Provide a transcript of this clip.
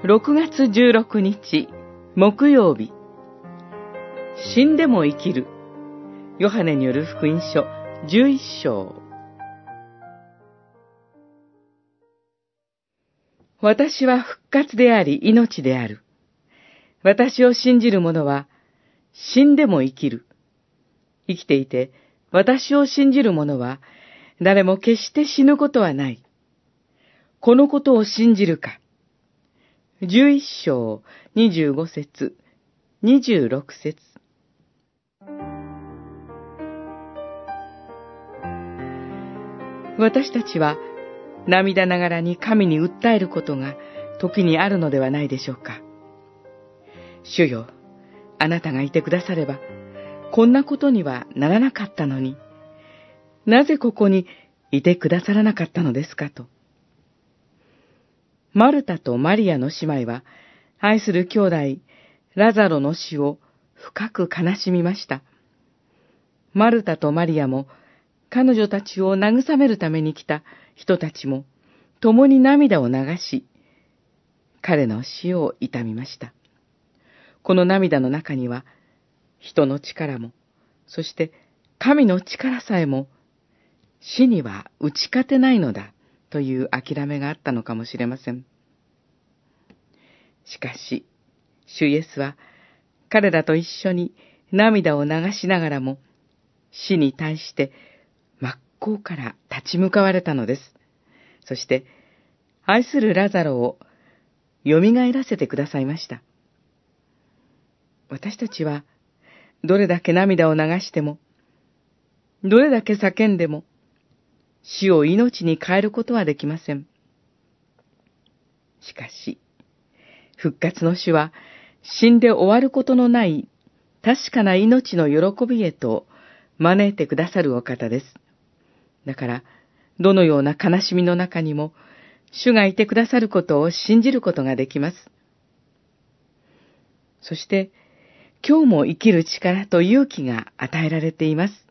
6月16日木曜日、死んでも生きる。ヨハネによる福音書11章。私は復活であり命である。私を信じる者は死んでも生きる。生きていて私を信じる者は誰も決して死ぬことはない。このことを信じるか。11章25節26節。私たちは涙ながらに神に訴えることが時にあるのではないでしょうか。主よ、あなたがいてくださればこんなことにはならなかったのに、なぜここにいてくださらなかったのですかと。マルタとマリアの姉妹は愛する兄弟ラザロの死を深く悲しみました。マルタとマリアも彼女たちを慰めるために来た人たちも共に涙を流し、彼の死を悼みました。この涙の中には人の力も、そして神の力さえも死には打ち勝てないのだという諦めがあったのかもしれません。しかし、主イエスは彼らと一緒に涙を流しながらも死に対して真っ向から立ち向かわれたのです。そして愛するラザロを蘇らせてくださいました。私たちはどれだけ涙を流しても、どれだけ叫んでも死を命に変えることはできません。しかし、復活の主は死んで終わることのない確かな命の喜びへと招いてくださるお方です。だから、どのような悲しみの中にも主がいてくださることを信じることができます。そして、今日も生きる力と勇気が与えられています。